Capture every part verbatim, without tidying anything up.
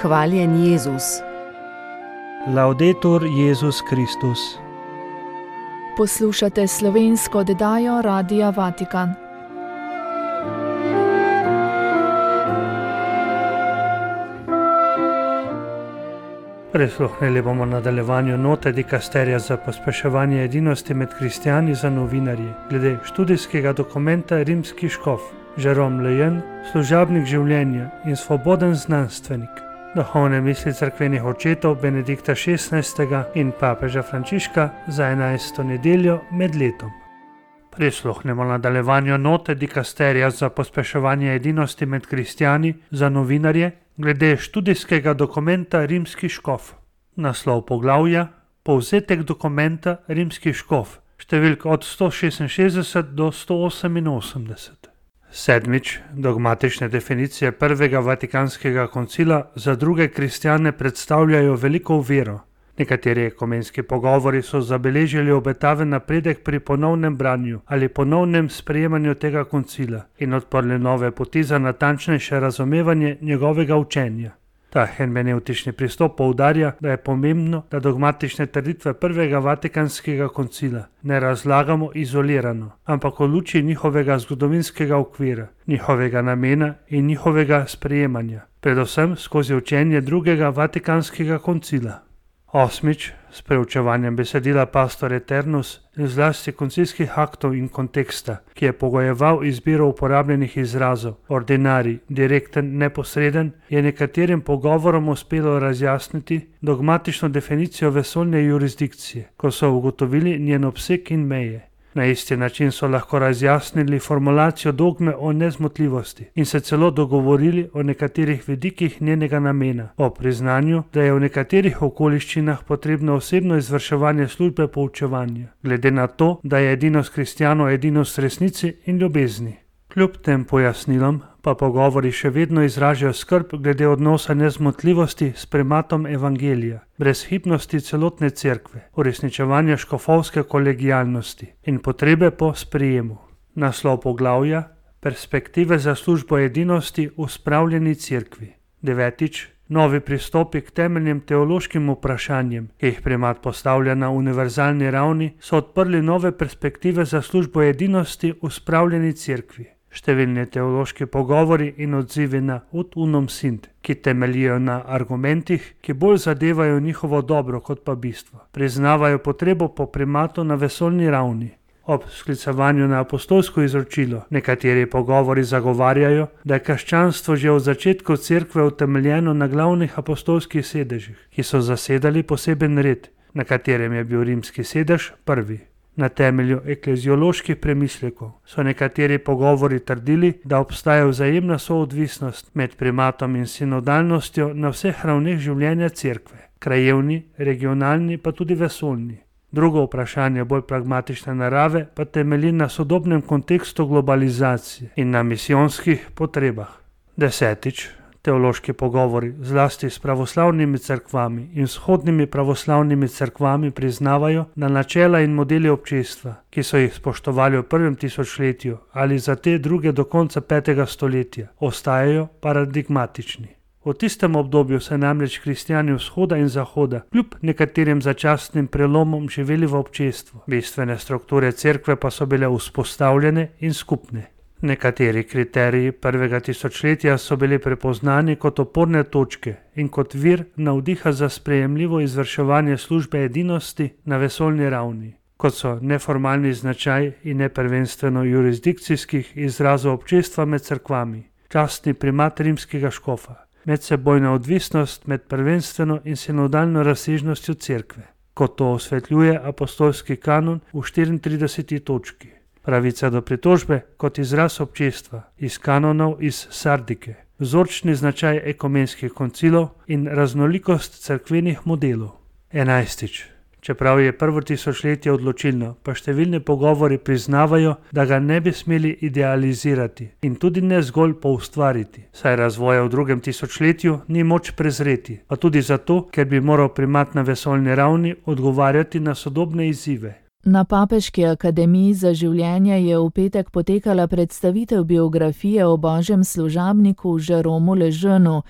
Hvaljen Jezus. Laudetur Jezus Kristus. Poslušate slovensko oddajo Radia Vatikan. Prisluhnili bomo nadaljevanju note dikasterija za pospeševanje edinosti med kristjani za novinarje glede študijskega dokumenta Rimski škof Jerome Lejeune, služabnik življenja in svoboden znanstvenik. Duhovne misli cerkvenih očetov Benedikta šestnajstega in papeža Frančiška za enajsto nedeljo med letom. Prisluhnemo nadaljevanju note dikasterija za pospeševanje edinosti med kristjani za novinarje glede študijskega dokumenta Rimski škof. Naslov poglavja: Povzetek dokumenta Rimski škof, številk od sto šestinšestdeset do sto oseminosemdeset. Sedmič, dogmatične definicije prvega vatikanskega koncila za druge kristjane predstavljajo veliko oviro. Nekateri ekumenski pogovori so zabeležili obetaven napredek pri ponovnem branju ali ponovnem sprejemanju tega koncila in odprli nove poti za natančnejše razumevanje njegovega učenja. Ta hermeneutični pristop poudarja, da je pomembno, da dogmatične trditve prvega vatikanskega koncila ne razlagamo izolirano, ampak v luči njihovega zgodovinskega okvira, njihovega namena in njihovega sprejemanja, predvsem skozi učenje drugega vatikanskega koncila. Osmič, s preučevanjem besedila Pastor Eternus in zlasti koncilskih aktov in konteksta, ki je pogojeval izbiro uporabljenih izrazov, ordinari, direkten, neposreden, je nekaterim pogovorom uspelo razjasniti dogmatično definicijo vesoljne jurisdikcije, ko so ugotovili njen obseg in meje. Na isti način so lahko razjasnili formulacijo dogme o nezmotljivosti in se celo dogovorili o nekaterih vidikih njenega namena, o priznanju, da je v nekaterih okoliščinah potrebno osebno izvrševanje službe poučevanja, glede na to, da je edinost kristjanov edinost resnici in ljubezni. Kljub tem pojasnilom pa pogovori še vedno izražajo skrb glede odnosa nezmotljivosti s primatom evangelija, brezhibnosti celotne cerkve, uresničevanja škofovske kolegialnosti in potrebe po sprejemu. Naslov poglavja: Perspektive za službo edinosti v spravljeni cerkvi. Devetič, novi pristopi k temeljnim teološkim vprašanjem, ki jih primat postavlja na univerzalni ravni, so odprli nove perspektive za službo edinosti v spravljeni cerkvi. Številni teološki pogovori in odzivi na ut unum sint, ki temeljijo na argumentih, ki bolj zadevajo njihovo dobro kot pa bistvo, priznavajo potrebo po primatu na vesoljni ravni. Ob sklicevanju na apostolsko izročilo nekateri pogovori zagovarjajo, da je krščanstvo že od začetku cerkve utemeljeno na glavnih apostolskih sedežih, ki so zasedali poseben red, na katerem je bil rimski sedež prvi. Na temelju eklezioloških premislekov so nekateri pogovori trdili, da obstaja vzajemna soodvisnost med primatom in sinodalnostjo na vseh ravneh življenja cerkve, krajevni, regionalni pa tudi vesoljni. Drugo vprašanje bolj pragmatične narave pa temelji na sodobnem kontekstu globalizacije in na misijonskih potrebah. Desetič, teološki pogovori zlasti s pravoslavnimi cerkvami in vzhodnimi pravoslavnimi cerkvami priznavajo, da načela in modeli občestva, ki so jih spoštovali v prvem tisočletju ali za te druge do konca petega stoletja, ostajajo paradigmatični. V tistem obdobju se namreč kristjani vzhoda in zahoda kljub nekaterim začasnim prelomom živeli v občestvu, bistvene strukture cerkve pa so bile vzpostavljene in skupne. Nekateri kriteriji prvega tisočletja so bili prepoznani kot oporne točke in kot vir navdiha za sprejemljivo izvrševanje službe edinosti na vesoljni ravni, kot so neformalni značaj in neprvenstveno jurisdikcijskih izrazov občestva med cerkvami, častni primat rimskega škofa, medsebojna odvisnost med prvenstveno in sinodalno razsežnostjo cerkve, kot to osvetljuje apostolski kanon v štiriintrideseti točki. Pravica do pritožbe kot izraz občestva iz kanonov iz Sardike, vzorčni značaj ekumenskih koncilov in raznolikost cerkvenih modelov. Enajstič. Čeprav je prvo tisočletje odločilno, pa številni pogovori priznavajo, da ga ne bi smeli idealizirati in tudi ne zgolj poustvariti, saj razvoja v drugem tisočletju ni moč prezreti, pa tudi zato, ker bi moral primat na vesoljni ravni odgovarjati na sodobne izzive. Na Papeški akademiji za življenje je v petek potekala predstavitev biografije o božjem služabniku Jeromu Lejeunu,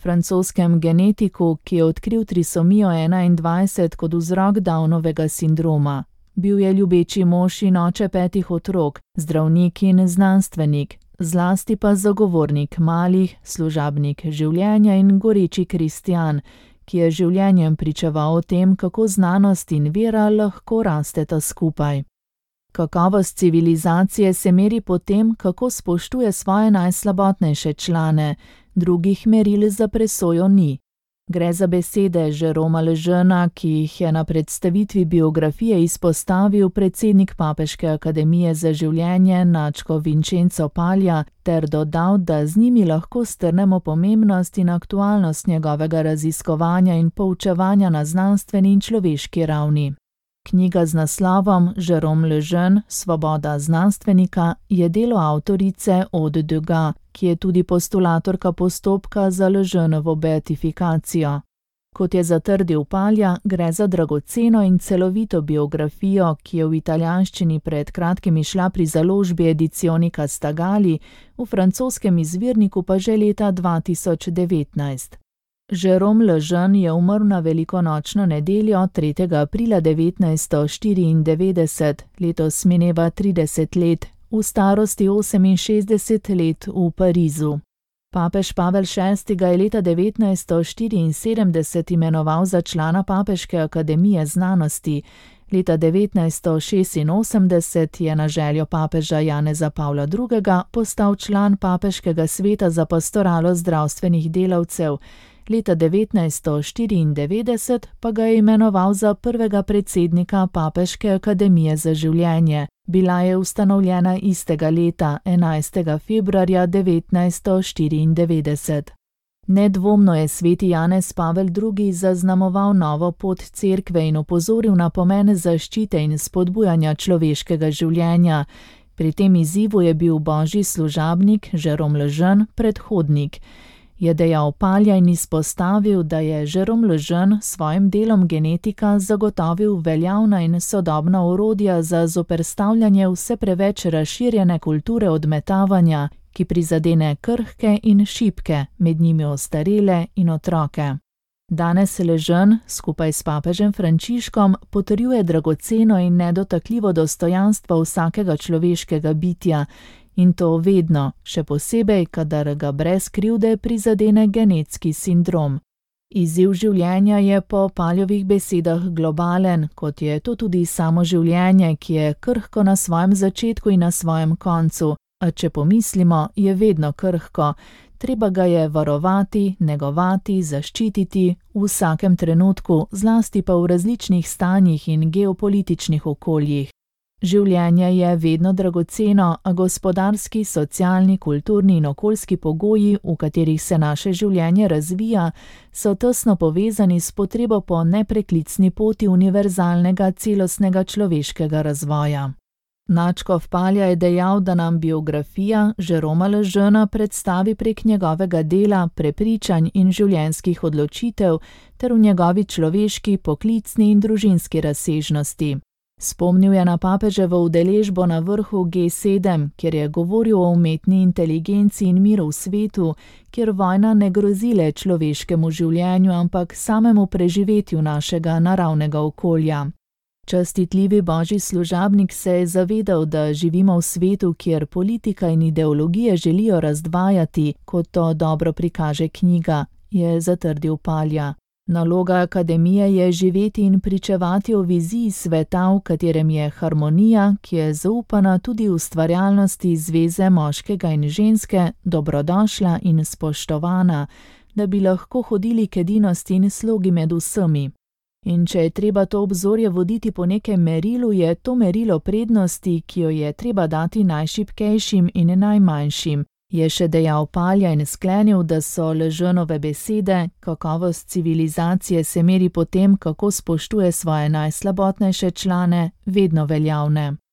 francoskem genetiku, ki je odkril trisomijo enaindvajset kot vzrok Downovega sindroma. Bil je ljubeči mož in oče petih otrok, zdravnik in znanstvenik, zlasti pa zagovornik malih, služabnik življenja in goreči kristjan, ki je življenjem pričeval o tem, kako znanost in vera lahko rasteta skupaj. Kakovost civilizacije se meri po tem, kako spoštuje svoje najslabotnejše člane, drugih meril za presojo ni. Gre za besede Jeroma Lejeuna, ki jih je na predstavitvi biografije izpostavil predsednik Papeške akademije za življenje Načko Vincenzo Paglia, ter dodal, da z njimi lahko strnemo pomembnost in aktualnost njegovega raziskovanja in poučevanja na znanstveni in človeški ravni. Knjiga z naslovom Jerome Lejeune, Svoboda znanstvenika, je delo avtorice Aude Degas, ki je tudi postulatorka postopka za Lejeunovo beatifikacijo. Kot je zatrdil Paglia, gre za dragoceno in celovito biografijo, ki je v italijanščini pred kratkim izšla pri založbi Edizioni Castagali, v francoskem izvirniku pa že leta dva tisoč devetnajst. Jerome Lejeune je umrl na velikonočno nedeljo tretjega aprila devetnajststo štiriindevetdeset, letos mineva trideset let, v starosti oseminšestdeset let v Parizu. Papež Pavel šesti ga je leta devetnajststo štiriinsedemdeset imenoval za člana Papeške akademije znanosti. Leta devetnajststo šestinosemdeset je na željo papeža Janeza Pavla drugega postal član Papeškega sveta za pastoralo zdravstvenih delavcev. Leta devetnajststo štiriindevetdeset pa ga je imenoval za prvega predsednika Papeške akademije za življenje. Bila je ustanovljena istega leta, enajstega februarja devetnajststo štiriindevetdeset. Nedvomno je sveti Janez Pavel drugi zaznamoval novo pot cerkve in opozoril na pomen zaščite in spodbujanja človeškega življenja. Pri tem izzivu je bil božji služabnik Jerome Lejeune predhodnik. Je dejal Paglia in izpostavil, da je Jerome Lejeune s svojim delom genetika zagotovil veljavna in sodobna orodja za zoperstavljanje vse preveč razširjene kulture odmetavanja, ki prizadene krhke in šibke, med njimi ostarele in otroke. Danes Lejeune skupaj s papežem Frančiškom potrjuje dragoceno in nedotakljivo dostojanstvo vsakega človeškega bitja, in to vedno, še posebej, kadar ga brez krivde prizadene genetski sindrom. Izziv življenja je po Pagliovih besedah globalen, kot je to tudi samo življenje, ki je krhko na svojem začetku in na svojem koncu, a če pomislimo, je vedno krhko. Treba ga je varovati, negovati, zaščititi v vsakem trenutku, zlasti pa v različnih stanjih in geopolitičnih okoljih. Življenje je vedno dragoceno, a gospodarski, socialni, kulturni in okoljski pogoji, v katerih se naše življenje razvija, so tesno povezani s potrebo po nepreklicni poti univerzalnega celostnega človeškega razvoja. Načkov Paglia je dejal, da nam biografija Jeroma Lejeuna predstavi prek njegovega dela, prepričanj in življenjskih odločitev ter v njegovi človeški, poklicni in družinski razsežnosti. Spomnil je na papeževo udeležbo na vrhu G sedem, kjer je govoril o umetni inteligenci in miru v svetu, kjer vojna ne grozi le človeškemu življenju, ampak samemu preživetju našega naravnega okolja. Častitljivi božji služabnik se je zavedal, da živimo v svetu, kjer politika in ideologije želijo razdvajati, kot to dobro prikaže knjiga, je zatrdil Paglia. Naloga akademije je živeti in pričevati o viziji sveta, v katerem je harmonija, ki je zaupana tudi ustvarjalnosti zveze moškega in ženske, dobrodošla in spoštovana, da bi lahko hodili k edinosti in slogi med vsemi. In če je treba to obzorje voditi po nekem merilu, je to merilo prednosti, ki jo je treba dati najšibkejšim in najmanjšim, je še dejal Paglia in sklenil, da so Lejeunove besede, kakovost civilizacije se meri po tem, kako spoštuje svoje najslabotnejše člane, vedno veljavne.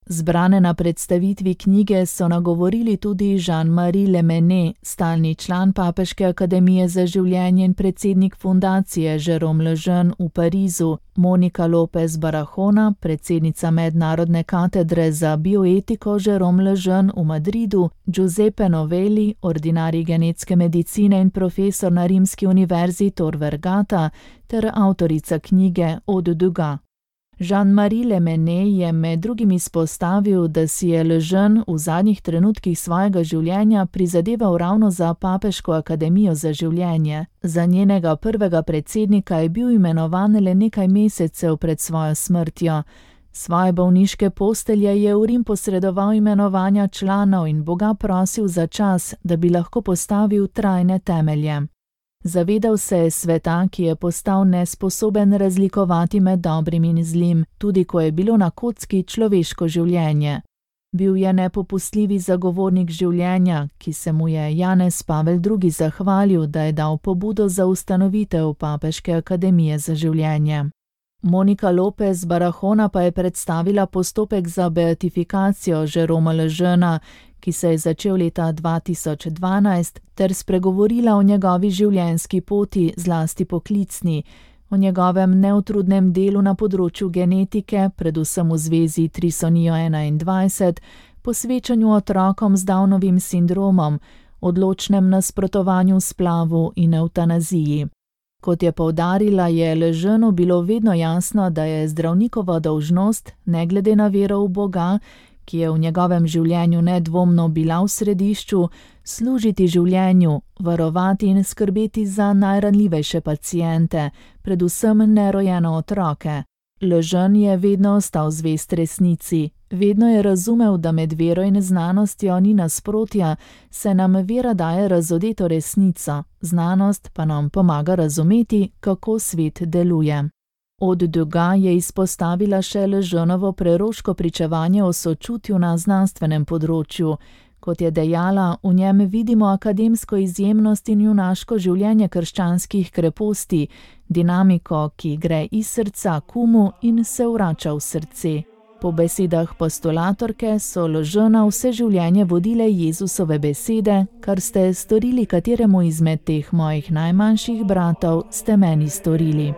Zbrane na predstavitvi knjige so nagovorili tudi Jean-Marie Le Mené, stalni član Papeške akademije za življenje in predsednik fundacije Jérôme Lejeune v Parizu, Monika López Barahona, predsednica Mednarodne katedre za bioetiko Jérôme Lejeune v Madridu, Giuseppe Novelli, ordinarij genetske medicine in profesor na Rimski univerzi Tor Vergata, ter avtorica knjige Ode Dugas. Jean-Marie Le Mené je med drugim izpostavil, da si je Lejeune v zadnjih trenutkih svojega življenja prizadeval ravno za Papeško akademijo za življenje. Za njenega prvega predsednika je bil imenovan le nekaj mesecev pred svojo smrtjo. Svoje bolniške postelje je v Rim posredoval imenovanja članov in Boga prosil za čas, da bi lahko postavil trajne temelje. Zavedal se je sveta, ki je postal nesposoben razlikovati med dobrim in zlim, tudi ko je bilo na kocki človeško življenje. Bil je nepopustljivi zagovornik življenja, ki se mu je Janez Pavel drugi. zahvalil, da je dal pobudo za ustanovitev Papeške akademije za življenje. Monika López Barahona pa je predstavila postopek za beatifikacijo Jérôma Lejeuna, ki se je začel leta dva tisoč dvanajst, ter spregovorila o njegovi življenjski poti, zlasti poklicni, o njegovem neutrudnem delu na področju genetike, predvsem v zvezi Trisomija enaindvajset, posvečanju otrokom z Downovim sindromom, odločnem nasprotovanju splavu in evtanaziji. Kot je poudarila, je Lejeunu bilo vedno jasno, da je zdravnikova dolžnost, ne glede na vero v Boga, ki je v njegovem življenju nedvomno bila v središču, služiti življenju, varovati in skrbeti za najranljivejše paciente, predvsem nerojene otroke. Lejeune je vedno ostal zvest resnici. Vedno je razumel, da med vero in znanostjo ni nasprotja, se nam vera daje razodeto resnico, znanost pa nam pomaga razumeti, kako svet deluje. Ode Dugas je izpostavila še Lejeunovo preroško pričevanje o sočutju na znanstvenem področju. Kot je dejala, v njem vidimo akademsko izjemnost in junaško življenje krščanskih kreposti, dinamiko, ki gre iz srca k umu in se vrača v srce. Po besedah postulatorke so Lejeuna vse življenje vodile Jezusove besede: kar ste storili kateremu izmed teh mojih najmanjših bratov, ste meni storili.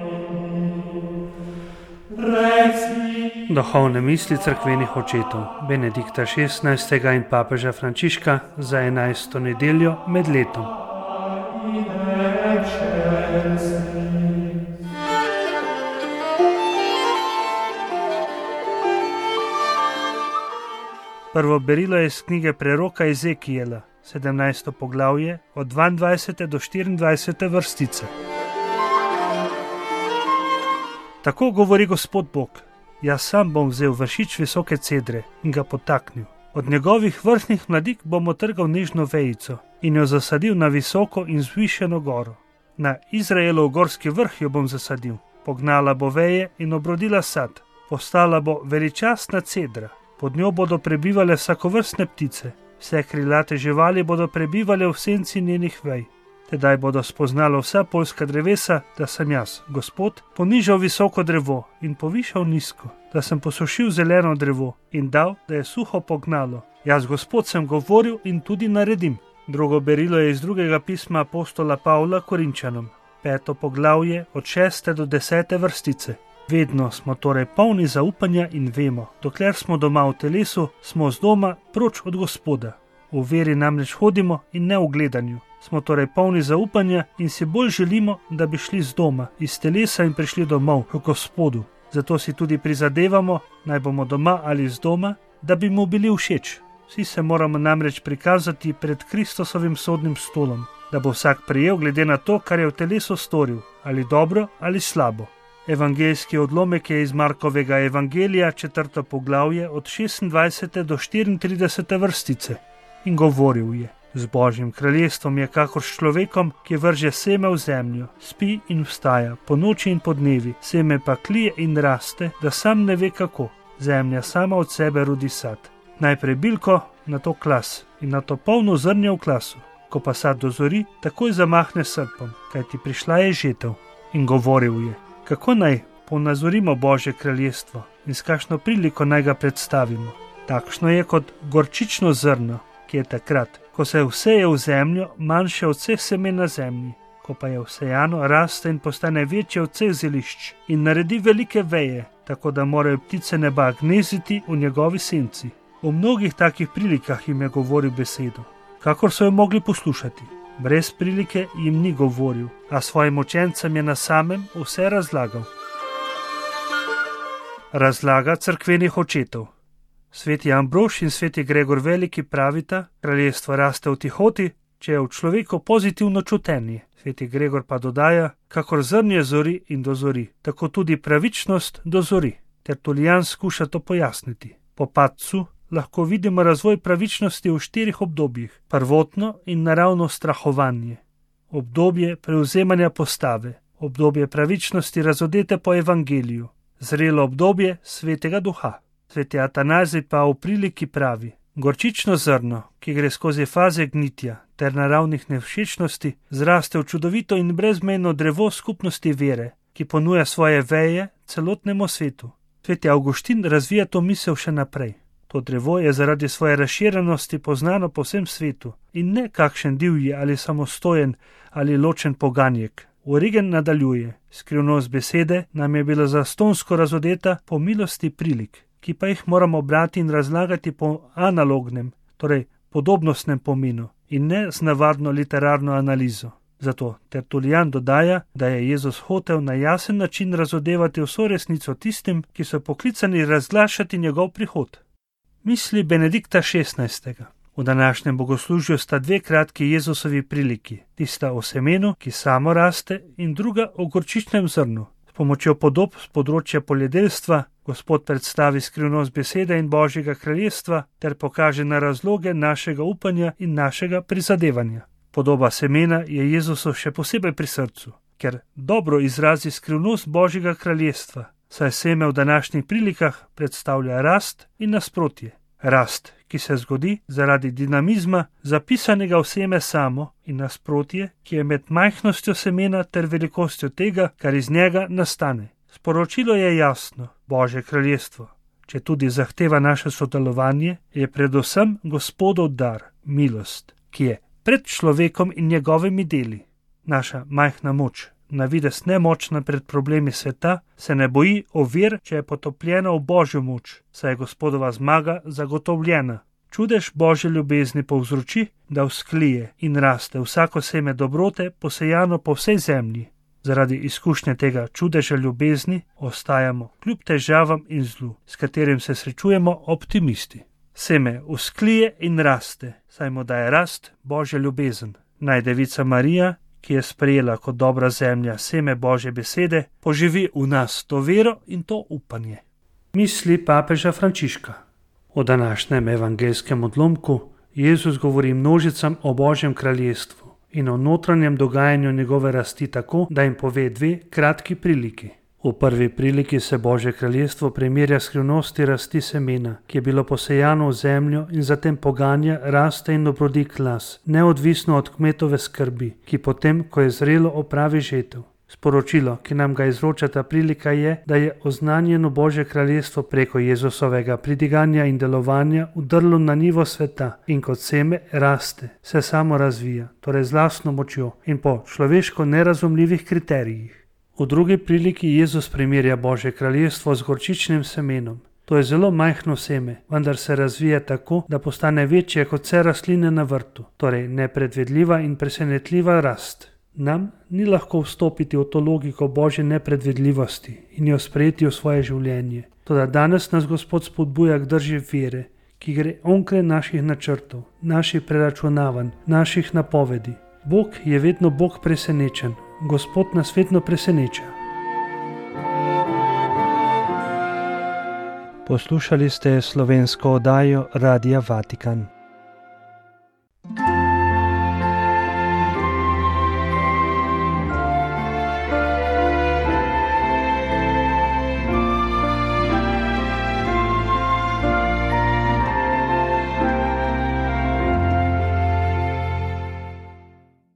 Duhovne misli cerkvenih očetov Benedikta šestnajstega in papeža Frančiška za enajsto nedeljo med letom. Prvo berilo je iz knjige preroka Ezekijela, sedemnajsto poglavje, od dvaindvajsete do štiriindvajsete vrstice. Tako govori Gospod Bog: jaz sam bom vzel vršič visoke cedre in ga potaknil. Od njegovih vrhnih mladik bom otrgal nežno vejico in jo zasadil na visoko in zvišeno goro. Na Izraelov gorski vrh jo bom zasadil. Pognala bo veje in obrodila sad. Postala bo veličastna cedra. Pod njo bodo prebivale vsakovrstne ptice. Vse krilate živali bodo prebivale v senci njenih vej. Tedaj bodo spoznala vsa poljska drevesa, da sem jaz, Gospod, ponižal visoko drevo in povišal nizko, da sem posušil zeleno drevo in dal, da je suho pognalo. Jaz, Gospod, sem govoril in tudi naredim. Drugo berilo je iz drugega pisma apostola Pavla Korinčanom, peto poglavje od šeste do desete vrstice. Vedno smo torej polni zaupanja in vemo, dokler smo doma v telesu, smo z doma proč od Gospoda. V veri namreč hodimo in ne v gledanju. Smo torej polni zaupanja in si bolj želimo, da bi šli z doma, iz telesa in prišli domov k Gospodu. Zato si tudi prizadevamo, naj bomo doma ali z doma, da bi mu bili všeč. Vsi se moramo namreč prikazati pred Kristusovim sodnim stolom, da bo vsak prejel glede na to, kar je v telesu storil, ali dobro ali slabo. Evangeljski odlomek je iz Markovega evangelija, četrto poglavje, od šestindvajsete do štiriintridesete vrstice. In govoril je: z Božjim kraljestvom je kakor s človekom, ki vrže seme v zemljo, spi in vstaja, po noči in po dnevi, seme pa klije in raste, da sam ne ve kako. Zemlja sama od sebe rodi sad. Najprej bilko, nato klas in nato polno zrnje v klasu. Ko pa sad dozori, takoj zamahne srpom, kajti prišla je žetev. In govoril je: kako naj ponazorimo Božje kraljestvo in s kakšno priliko naj ga predstavimo. Takšno je kot gorčično zrno, ki je takrat, ko se vseje v zemljo, manjše od vseh semen na zemlji, ko pa je vsejano, raste in postane večje od vseh zelišč in naredi velike veje, tako da morajo ptice neba gnezditi v njegovi senci. V mnogih takih prilikah jim je govoril besedo, kakor so jo mogli poslušati. Brez prilike jim ni govoril, a svojim učencem je na samem vse razlagal. Razlaga cerkvenih očetov. Sveti Ambrož in sveti Gregor Veliki pravita, kraljestvo raste v tihoti, če je v človeku pozitivno čutenje. Sveti Gregor pa dodaja, kakor zrnje zori in dozori, tako tudi pravičnost dozori. Tertulijan skuša to pojasniti. Po padcu lahko vidimo razvoj pravičnosti v štirih obdobjih. Prvotno in naravno strahovanje, obdobje prevzemanja postave, obdobje pravičnosti razodete po evangeliju, zrelo obdobje svetega duha. Sveti Atanazij pa v priliki pravi, gorčično zrno, ki gre skozi faze gnitja ter naravnih nevšečnosti, zraste v čudovito in brezmejno drevo skupnosti vere, ki ponuja svoje veje celotnemu svetu. Sveti Avguštin razvija to misel še naprej. To drevo je zaradi svoje razširjenosti poznano po vsem svetu in ne kakšen divji ali samostojen ali ločen poganjek. Origen nadaljuje, skrivnost besede nam je bila zastonsko razodeta po milosti prilik, ki pa jih moramo brati in razlagati po analognem, torej podobnostnem pomenu in ne z navadno literarno analizo. Zato Tertulijan dodaja, da je Jezus hotel na jasen način razodevati vso resnico tistim, ki so poklicani razglašati njegov prihod. Misli Benedikta šestnajstega. V današnjem bogoslužju sta dve kratki Jezusovi priliki, tista o semenu, ki samo raste, in druga o gorčičnem zrnu. S pomočjo podob z področja poljedelstva Gospod predstavi skrivnost besede in Božjega kraljestva ter pokaže na razloge našega upanja in našega prizadevanja. Podoba semena je Jezusu še posebej pri srcu, ker dobro izrazi skrivnost Božjega kraljestva, saj seme v današnjih prilikah predstavlja rast in nasprotje. Rast, ki se zgodi zaradi dinamizma zapisanega v seme samo, in nasprotje, ki je med majhnostjo semena ter velikostjo tega, kar iz njega nastane. Sporočilo je jasno, Božje kraljestvo, če tudi zahteva naše sodelovanje, je predvsem Gospodov dar, milost, ki je pred človekom in njegovimi deli. Naša majhna moč, na videz nemočna pred problemi sveta, se ne boji ovir, če je potopljena v Božjo moč, saj je Gospodova zmaga zagotovljena. Čudež Božje ljubezni povzroči, da vzklije in raste vsako seme dobrote, posejano po vsej zemlji. Zaradi izkušnje tega čudeža ljubezni ostajamo kljub težavam in zlu, s katerim se srečujemo optimisti. Seme vzklije in raste, saj mu daje rast Božja ljubezen. Naj Devica Marija, ki je sprejela kot dobra zemlja seme Božje besede, poživi v nas to vero in to upanje. Misli papeža Frančiška. V današnjem evangelskem odlomku Jezus govori množicam o Božjem kraljestvu in o notranjem dogajanju njegove rasti tako, da jim pove dve kratki priliki. V prvi priliki se Božje kraljestvo primerja skrivnosti rasti semena, ki je bilo posejano v zemljo in zatem poganja, raste in obrodi klas, neodvisno od kmetove skrbi, ki potem, ko je zrelo, opravi žetev. Sporočilo, ki nam ga izroča ta prilika, je, da je oznanjeno Božje kraljestvo preko Jezusovega pridiganja in delovanja vdrlo na nivo sveta in kot seme raste, se samo razvija, torej z lastno močjo in po človeško nerazumljivih kriterijih. V drugi priliki Jezus primerja Božje kraljestvo z gorčičnim semenom. To je zelo majhno seme, vendar se razvija tako, da postane večje kot vse rastline na vrtu, torej nepredvidljiva in presenetljiva rast. Nam ni lahko vstopiti v to logiko Božje nepredvidljivosti in jo sprejeti v svoje življenje. Toda danes nas Gospod spodbuja k drži vere, ki gre onkraj naših načrtov, naših preračunavanj, naših napovedi. Bog je vedno Bog presenečen, Gospod nas vedno preseneča. Poslušali ste slovensko oddajo Radia Vatikan.